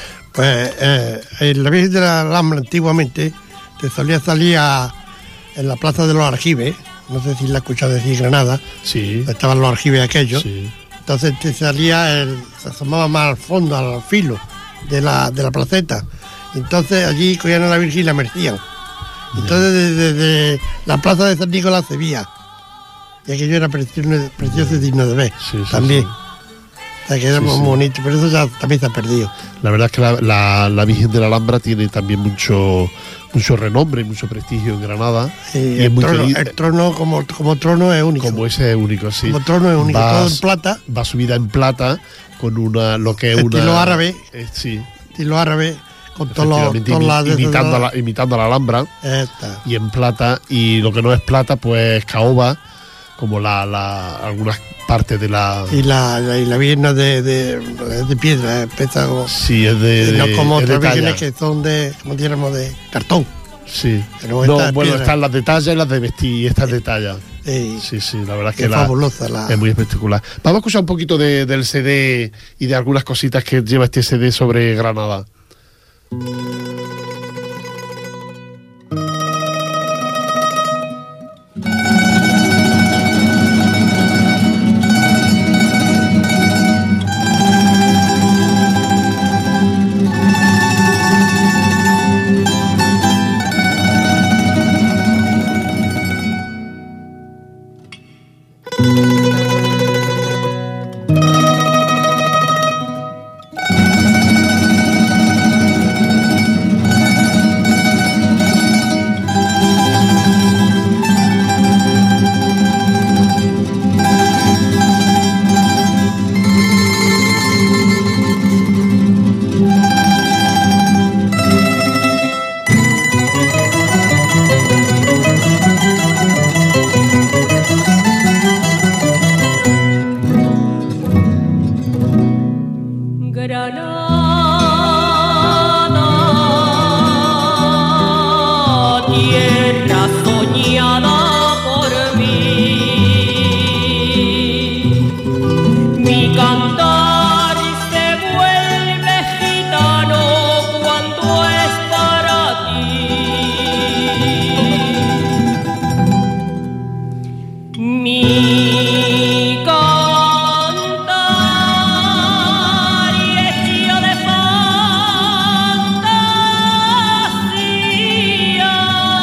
Pues eh, en la Virgen de la Alhambra antiguamente te solía salir a- en la Plaza de los Aljibes, no sé si la has escuchado decir Granada, Sí, estaban los aljibes aquellos. sí, Entonces te salía, el, se asomaba más al fondo, al filo de la, de la placeta. Entonces allí cogían a la Virgen y la mercían. Entonces desde, desde la plaza de San Nicolás se veía. Y aquello era precioso, precioso y digno de ver. Sí, sí, también. sí. O sea que era Sí, muy sí. bonito, pero eso ya también se ha perdido. La verdad es que la, la- la Virgen de la Alhambra tiene también mucho mucho renombre, mucho prestigio en Granada. Y y es el, muy trono, querida- el trono como, como trono es único. como ese es único, sí. Como trono es único, Va- todo en plata, Va subida en plata con una lo que es una Estilo árabe. eh, sí, estilo árabe, con todos los efectivamente, todas imi- las de esas- imitando, a la, imitando a la Alhambra. Esta. Y en plata, y lo que no es plata, pues caoba, como la, la algunas partes de la. Y la, la, y la Virgen es de, de, de piedra, es pesa como- Sí, es de. y no de- como es de otras vírgenes talla. que son de, como dijéramos, de cartón. Sí. Pero No, esta es bueno, piedra. están las de talla y las de vestir, y estas de talla. Eh, Sí, sí, la verdad es que que la, fabulosa la. es muy espectacular. Vamos a escuchar un poquito de- del C D y de algunas cositas que lleva este C D sobre Granada. Granada, tierra soñada por mí, mi cantar se vuelve gitano cuando es para ti. Mi cantar y hecho de fantasía,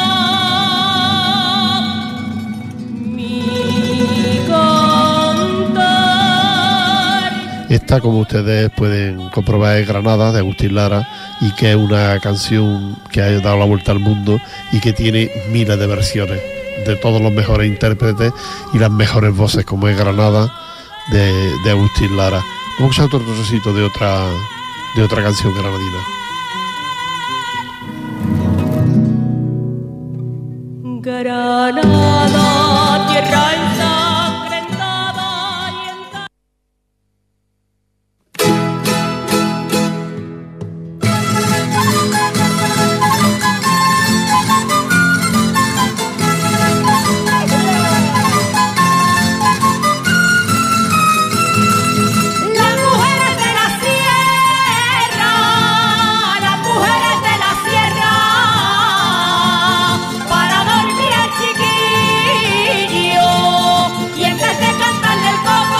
mi cantar. Esta, como ustedes pueden comprobar, es Granada, de Agustín Lara, y que es una canción que ha dado la vuelta al mundo y que tiene miles de versiones de todos los mejores intérpretes y las mejores voces, como es Granada, de, de Agustín Lara. Vamos a escuchar otro trocito de otra, de otra canción granadina. Granada, tierra ensangrentada y en las mujeres de la sierra, las mujeres de la sierra, para dormir al chiquillo, y en vez de cantarle el coco,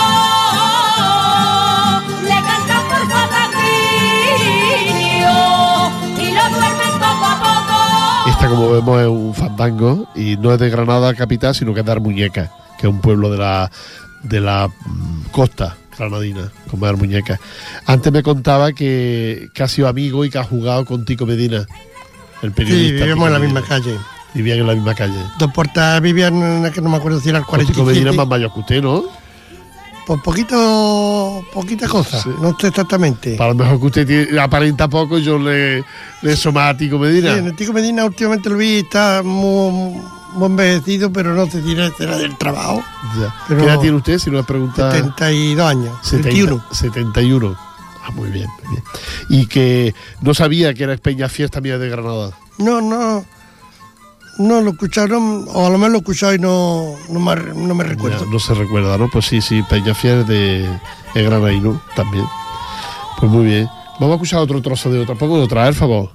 le cantan por fataquillo, y lo duermen poco a poco. Esta, como vemos, es un fandango y no es de Granada capital, sino que es de Armuñeca, que es un pueblo de la de la mm, costa granadina, con Mar Muñecas. Antes me contaba que, que ha sido amigo y que ha jugado con Tico Medina, el periodista. Sí, vivíamos en la Medina. misma calle. Vivían en la misma calle. Dos puertas vivían en la que no me acuerdo si era el cuarenta y siete. Tico Medina es más mayor que usted, ¿no? Pues poquito, poquita cosa, Sí. no sé exactamente. Para lo mejor que usted tiene, aparenta poco y yo le, le so más a Tico Medina. Sí, en el Tico Medina últimamente lo vi, está muy, muy envejecido, pero no sé si era del trabajo. Ya. Pero- ¿Qué edad tiene usted? Si no le pregunta. setenta y dos años, setenta, veintiuno. setenta y uno. Ah, muy bien, muy bien. Y que no sabía que era Peñafiesta Mía de Granada. No, no, no lo escucharon, o a lo mejor lo he escuchado y no, no, me, no me recuerdo. Ya, no se recuerda, ¿no? Pues sí, sí, Peñafiel de, de Granaíno también. Pues muy bien. Vamos a escuchar otro trozo de otra. Pongo otra, por favor.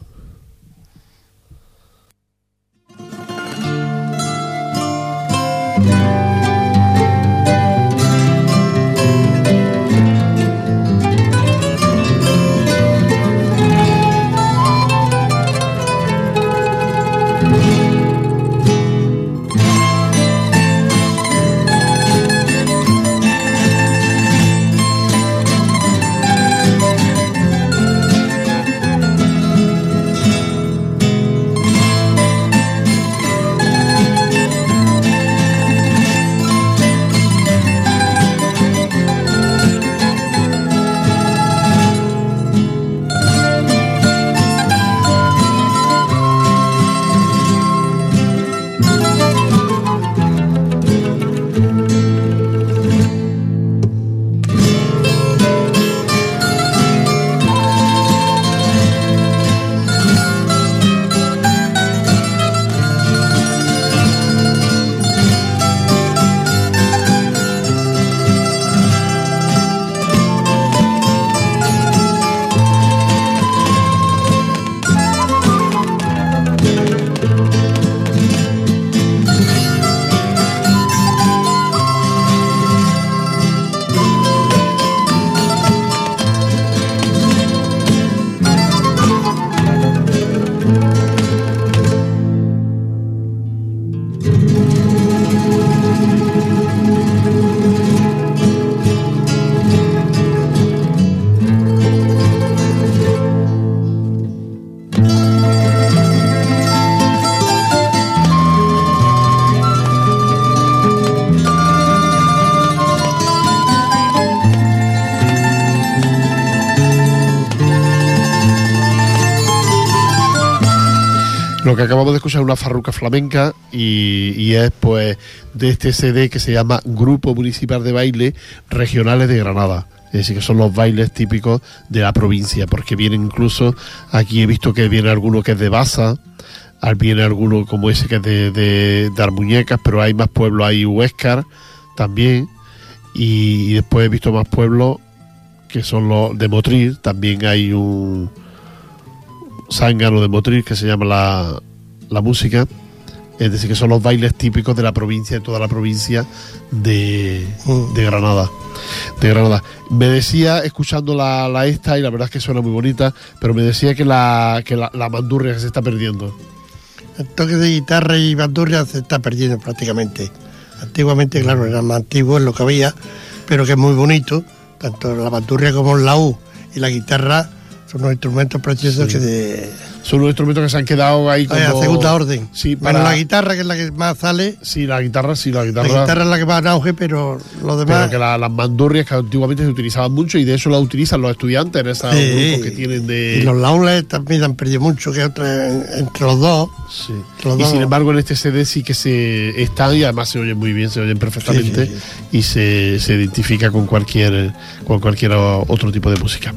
Lo que acabamos de escuchar es una farruca flamenca y, y es pues de este C D que se llama Grupo Municipal de Baile Regionales de Granada. Es decir, que son los bailes típicos de la provincia, porque vienen incluso, aquí he visto que viene alguno que es de Baza, viene alguno como ese que es de, de, de Armuñecas, pero hay más pueblos, hay Huéscar también, y, y después he visto más pueblos que son los de Motril, también hay un zángano de Motril que se llama la, la música, es decir, que son los bailes típicos de la provincia, de toda la provincia de, de Granada. De Granada. Me decía, escuchando la, la esta, y la verdad es que suena muy bonita, pero me decía que la, que la, la bandurria se está perdiendo. El toque de guitarra y bandurria se está perdiendo prácticamente. Antiguamente, claro, era más antiguo, es lo que había, pero que es muy bonito. Tanto la bandurria como el laúd y la guitarra son unos instrumentos preciosos, sí, que de... Son unos instrumentos que se han quedado ahí como... a segunda orden. Sí, para... Bueno, la guitarra, que es la que más sale... Sí, la guitarra, sí, la guitarra... La guitarra es la que va en auge, pero lo demás... Pero que la, las bandurrias que antiguamente se utilizaban mucho, y de eso las utilizan los estudiantes en esos sí, grupos que tienen de... Y los laules también han perdido mucho, que otra, entre los dos. Sí. Los y dos. sin embargo en este C D sí que se están, y además se oyen muy bien, se oyen perfectamente, sí, sí, sí. Y se, se identifica con cualquier, con cualquier otro tipo de música.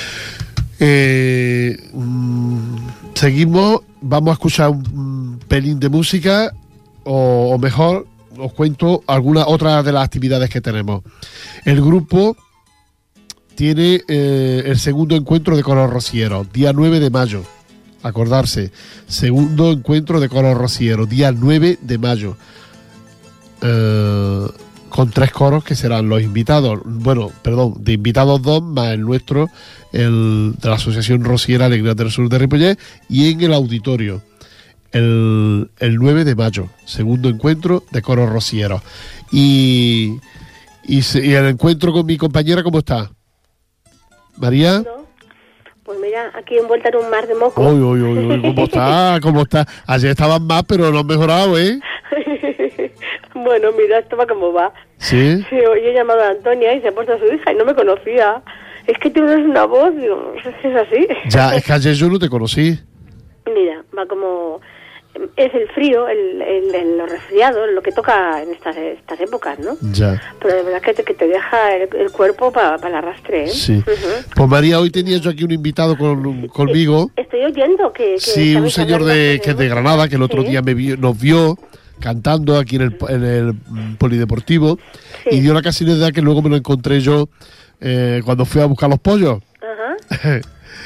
Eh, mmm, seguimos, vamos a escuchar un pelín de música, o, o mejor os cuento alguna otra de las actividades que tenemos. El grupo tiene eh, el segundo encuentro de coros rocieros, día nueve de mayo, acordarse, segundo encuentro de coros rocieros, día nueve de mayo, eh, con tres coros que serán los invitados, bueno, perdón, de invitados dos, más el nuestro, el de la Asociación Rociera Alegrías del Sur de Ripollet, y en el auditorio, el, el nueve de mayo, segundo encuentro de coros rocieros. Y, Y, se, y el encuentro con mi compañera, ¿cómo está? ¿María? No. Pues mira, aquí envuelta en un mar de moco. Uy, uy, uy, uy, ¿cómo está? ¿Cómo está? Ayer estaban más, pero no han mejorado, ¿eh? Bueno, mira, esto va como va. ¿Sí? Sí, hoy he llamado a Antonia y se ha puesto a su hija y no me conocía. Es que tienes una voz, digo, no sé si es así. Ya, es que ayer yo no te conocí. Mira, va como... Es el frío, el, el, el, los resfriados, lo que toca en estas, estas épocas, ¿no? Ya. Pero de verdad que te, que te deja el, el cuerpo para pa el arrastre, ¿eh? Sí. Uh-huh. Pues María, hoy tenía yo aquí un invitado con, conmigo. Estoy oyendo que... que sí, un señor de, que es de Granada, que el otro ¿sí? día me vio, nos vio cantando aquí en el, en el polideportivo, sí. Y dio la casualidad que luego me lo encontré yo eh, cuando fui a buscar los pollos. Ajá.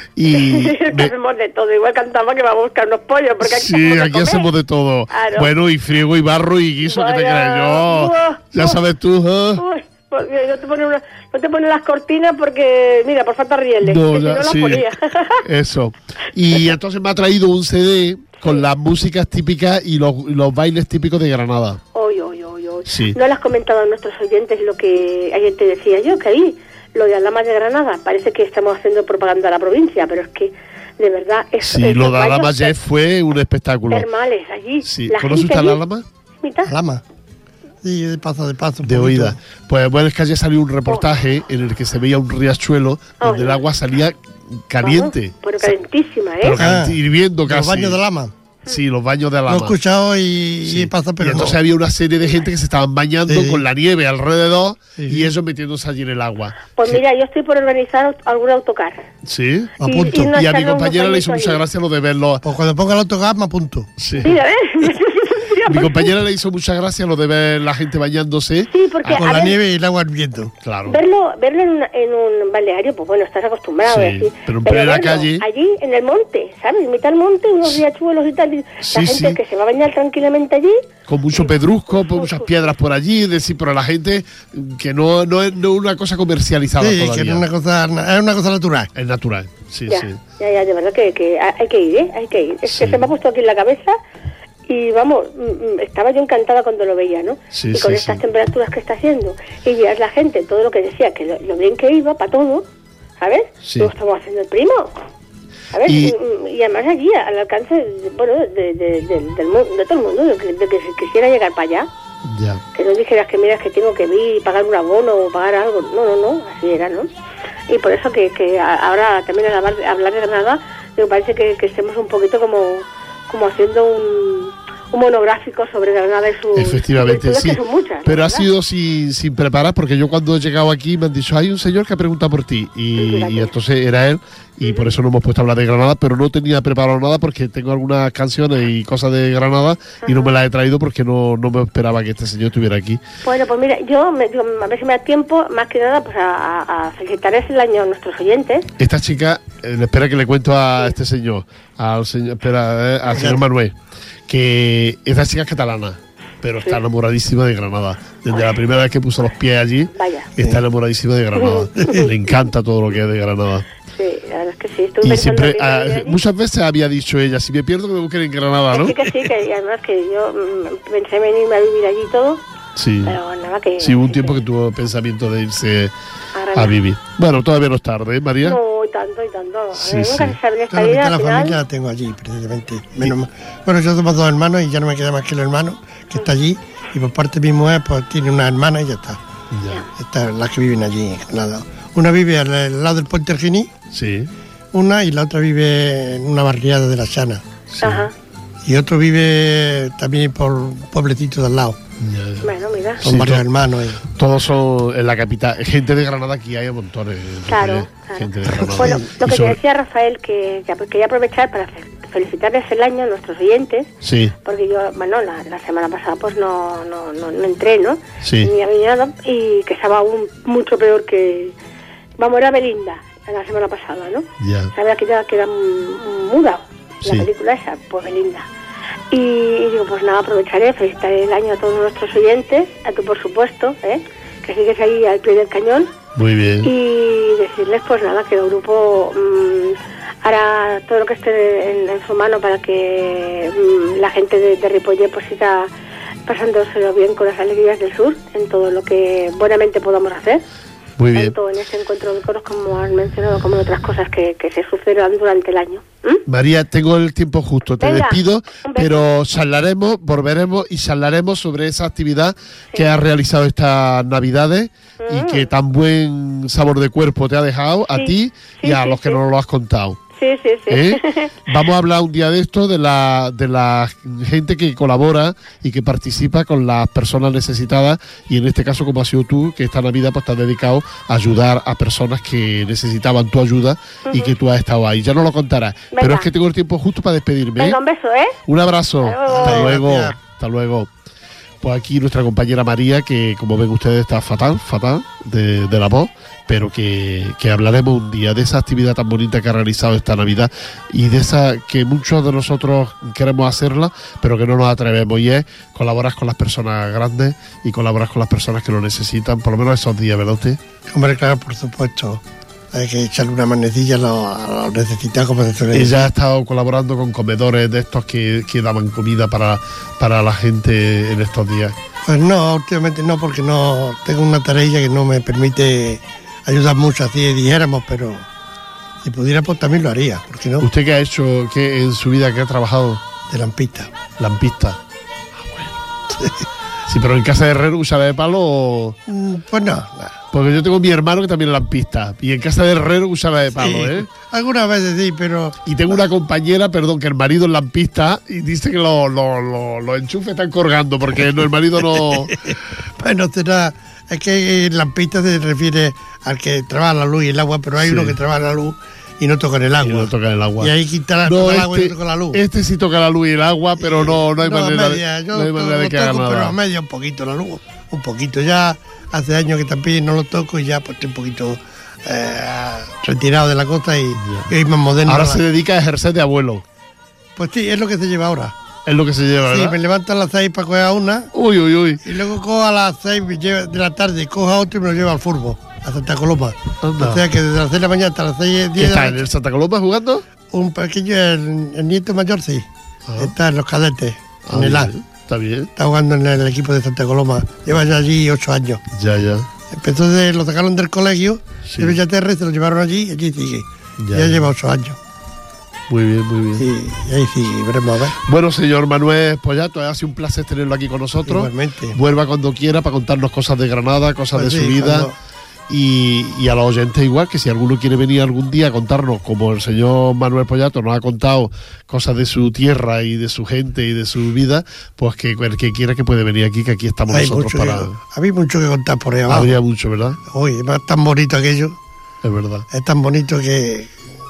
Y me... hacemos de todo, igual cantamos que vamos a buscar unos pollos, porque aquí sí, aquí comer. Hacemos de todo. Claro. Bueno, y friego y barro y guiso, vaya, que te crees yo. Uh, ya uh, sabes tú, ¿eh? Uy, pues, mira, no te ponen una, no te ponen las cortinas porque, mira, por falta rieles. No, que ya, si no sí. las ponía. Eso. Y entonces me ha traído un C D con sí. las músicas típicas y los, los bailes típicos de Granada. Oy, oy, oy, oy. Sí. No le has comentado a nuestros oyentes lo que ayer te decía yo, que ahí, lo de Alhamas de Granada, parece que estamos haciendo propaganda a la provincia, pero es que de verdad es, sí, es lo de Alhamas ya fue un espectáculo. Termales allí. Sí. ¿Conoce usted Alhamas? Alhamas. Sí, de paso, de paso. De oída. Pues bueno, es que ayer salió un reportaje oh. en el que se veía un riachuelo oh, donde no. el agua salía caliente. Oh, pero calentísima, ¿eh? Pero ah, hirviendo casi. Los baños de Alhamas. Sí, los baños de Alhamas. Lo he escuchado y, sí. y pasa, pero y entonces no. había una serie de gente que se estaban bañando sí. con la nieve alrededor sí. y ellos metiéndose allí en el agua. Pues sí. mira, yo estoy por organizar algún autocar. Sí, me apunto. Y, y, y a mi compañera le hizo mucha gracia lo de verlo. Pues cuando ponga el autocar me apunto. Sí. Mira, ¿eh? Mi compañera le hizo mucha gracia lo de ver la gente bañándose. Sí, porque, con la ver, nieve y el agua hirviendo. Claro. Verlo, verlo en, una, en un balneario, pues bueno, estás acostumbrado. Sí, así. pero en plena calle. Allí, en el monte, ¿sabes? En mitad del monte, unos sí. riachuelos y tal. Y sí, la gente sí. que se va a bañar tranquilamente allí. Con mucho pedrusco, con muchas piedras por allí. Es decir, pero la gente que no, no es no una cosa comercializada sí, todavía. Que no es una cosa, es una cosa natural. Es natural, sí, ya, sí. Ya, ya, de verdad que, que hay que ir, ¿eh? Hay que ir. Es sí. que se me ha puesto aquí en la cabeza. Y vamos, estaba yo encantada cuando lo veía, ¿no? Sí, y con sí, estas sí. temperaturas que está haciendo. Y veías la gente, todo lo que decía, que lo, lo bien que iba para todo, ¿sabes? Sí. Lo estamos haciendo el primo. ¿Sabes? Y, y además allí, al alcance, bueno, de, de, de, del, de todo el mundo, de que, de que si quisiera llegar para allá. Ya. Que no dijeras que miras que tengo que ir y pagar un abono o pagar algo. No, no, no, así era, ¿no? Y por eso que, que ahora también al hablar, hablar de Granada, me parece que, que estemos un poquito como, como haciendo un... un monográfico sobre Granada y su... Efectivamente, sí. Que son muchas, pero ¿verdad? Ha sido sin, sin preparar, porque yo cuando he llegado aquí me han dicho, hay un señor que ha preguntado por ti. Y, y entonces era él, y uh-huh. por eso no hemos puesto a hablar de Granada, pero no tenía preparado nada porque tengo algunas canciones y cosas de Granada uh-huh. y no me las he traído porque no, no me esperaba que este señor estuviera aquí. Bueno, pues mira, yo, me, yo a ver si me da tiempo, más que nada, pues a, a felicitarles el año a nuestros oyentes. Esta chica, eh, espera que le cuento a sí. este señor, al señor, espera, eh, al señor Manuel, que esta chica es catalana, pero sí. está enamoradísima de Granada. Desde Oye. la primera vez que puso los pies allí, Vaya. está enamoradísima de Granada. Le encanta todo lo que es de Granada. Sí, la verdad es que sí. Estuve y siempre, a, que muchas veces había dicho ella, si me pierdo que me busquen en Granada, ¿no? Sí, que sí, que además que yo mm, pensé en venirme a vivir allí todo. Sí, pero nada que... sí, hubo un sí, tiempo que... que tuvo pensamiento de irse a, a vivir. Bueno, todavía no es tarde, ¿eh, María? No, y tanto, y tanto. Sí, nunca sí. se sabría esta claro, vida, la final... familia la tengo allí, precisamente. Menos mal. Bueno, yo somos dos hermanos y ya no me queda más que el hermano que está allí. Y por parte de mi mujer, pues tiene una hermana y ya está. Ya. Están las que viven allí. Nada. Una vive al, al lado del Puente Arginí. Sí. Una y la otra vive en una barriada de la Chana. Sí. Ajá. Y otro vive también por un pueblecito de al lado. Ya, ya. Bueno, mira. Son sí, varios to- hermanos. Eh. Todos son en la capital. Gente de Granada aquí hay montones. Claro, claro. Gente de Granada. Bueno, lo que sobre... te decía Rafael, que, que quería aprovechar para felicitarles el año a nuestros oyentes. Sí. Porque yo, bueno, la, la semana pasada pues no, no, no, no entré, ¿no? Sí. Ni había nada. Y que estaba aún mucho peor que... Vamos, era Belinda la semana pasada, ¿no? Ya. Sabía que era, que era muda, Sí. la película esa, pues Belinda. Y, y digo, pues nada, aprovecharé, felicitaré el año a todos nuestros oyentes, a tú por supuesto, ¿eh? Que sigues ahí al pie del cañón. Muy bien. Y decirles, pues nada, que el grupo mmm, hará todo lo que esté en, en su mano para que mmm, la gente de, de Ripollet pues siga pasándoselo bien con las alegrías del sur, en todo lo que buenamente podamos hacer. Muy bien. Tanto en este encuentro de coros como has mencionado, como en otras cosas que, que se sucederán durante el año. ¿Mm? María, tengo el tiempo justo, te Venga, despido, un beso. pero charlaremos, volveremos y charlaremos sobre esa actividad sí. que has realizado estas Navidades mm. y que tan buen sabor de cuerpo te ha dejado sí. a ti sí, y a sí, los que sí. nos lo has contado. Sí, sí, sí. ¿Eh? Vamos a hablar un día de esto, de la, de la gente que colabora y que participa con las personas necesitadas, y en este caso, como has sido tú, que esta Navidad pues, te has dedicado a ayudar a personas que necesitaban tu ayuda uh-huh. y que tú has estado ahí. Ya no lo contarás, Venga. pero es que tengo el tiempo justo para despedirme. Venga, un beso, ¿eh? Un abrazo. Hasta luego. Hasta luego. Hasta luego. Pues aquí nuestra compañera María, que como ven ustedes está fatal, fatal de, de la voz, pero que, que hablaremos un día de esa actividad tan bonita que ha realizado esta Navidad y de esa que muchos de nosotros queremos hacerla, pero que no nos atrevemos, y es colaborar con las personas grandes y colaborar con las personas que lo necesitan, por lo menos esos días, ¿verdad usted? Hombre, claro, por supuesto. Hay que echarle una manecilla a los, a los necesitados, como se suele decir. Ella ha estado colaborando con comedores de estos que, que daban comida para, para la gente en estos días. Pues no, últimamente no, porque no tengo una tarea que no me permite ayudar mucho, así dijéramos, pero si pudiera pues también lo haría, ¿por qué no? ¿Usted qué ha hecho qué en su vida, qué ha trabajado? De lampista. Lampista. Ah, bueno. Sí, pero en casa de herrero, ¿cuchara de palo o...? Pues no, no. Porque yo tengo mi hermano que también es lampista, y en casa de herrero cuchara de palo, sí, ¿eh? Algunas veces sí, pero... Y tengo una compañera, perdón, que el marido es lampista y dice que los lo, lo, lo enchufes están colgando porque no, el marido no... Bueno, será... Es que el lampista se refiere al que trabaja la luz y el agua, pero hay sí. uno que trabaja la luz y no toca el agua. Y no toca el agua. Y ahí quita no, toca el este, agua y no toca la luz. Este sí toca la luz y el agua, pero no, no hay no, manera, media, de, yo no hay manera to, de que toco, haga nada. Pero a media un poquito la luz, un poquito. Ya hace años que también no lo toco y ya pues estoy un poquito eh, retirado de la costa y, y es más moderno. Ahora se dedica a ejercer de abuelo. Pues sí, es lo que se lleva ahora. Es lo que se lleva, ¿verdad? Sí, me levanto a las seis para coger a una. Uy, uy, uy. Y luego cojo a las seis de la tarde, cojo a otro y me lo llevo al furbo, a Santa Coloma. Anda. O sea que desde las seis de la mañana hasta las seis, diez ¿Está de en el Santa Coloma jugando? Un pequeño, el, el nieto mayor sí. Ah. Está en los cadetes, ah, en el A. Está bien. Está jugando en el equipo de Santa Coloma. Lleva ya allí ocho años. Ya, ya. Empezó de, lo sacaron del colegio, sí. de Bellaterre, se lo llevaron allí y allí sigue. Ya, ya lleva ocho años. Muy bien, muy bien. Y, y ahí sí, veremos a ver. Bueno, señor Manuel Pollato, ha sido un placer tenerlo aquí con nosotros. Igualmente. Vuelva cuando quiera para contarnos cosas de Granada, cosas pues de sí, su vida. Cuando... Y, y a los oyentes igual, que si alguno quiere venir algún día a contarnos, como el señor Manuel Pollato nos ha contado cosas de su tierra y de su gente y de su vida, pues que el que quiera que puede venir aquí, que aquí estamos Hay nosotros para... Que, había mucho que contar por ahí abajo. Habría mucho, ¿verdad? Oye, es tan bonito aquello. Es verdad. Es tan bonito que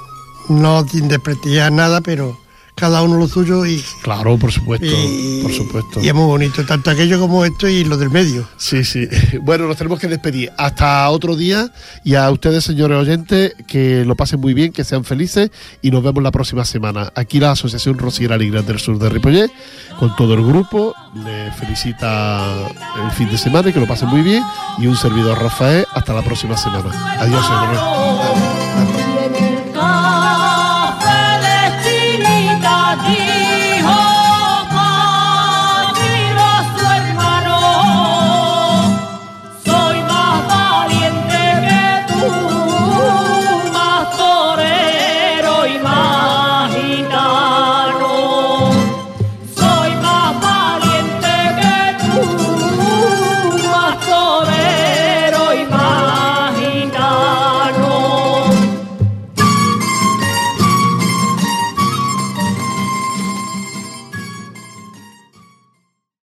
no sin desprestigiar nada, pero cada uno lo suyo y... Claro, por supuesto, y, por supuesto. Y es muy bonito, tanto aquello como esto y lo del medio. Sí, sí. Bueno, nos tenemos que despedir. Hasta otro día, y a ustedes, señores oyentes, que lo pasen muy bien, que sean felices, y nos vemos la próxima semana. Aquí la Asociación Rociera Alegrías del Sur de Ripollet, con todo el grupo, les felicita el fin de semana y que lo pasen muy bien, y un servidor Rafael, hasta la próxima semana. Adiós, señores.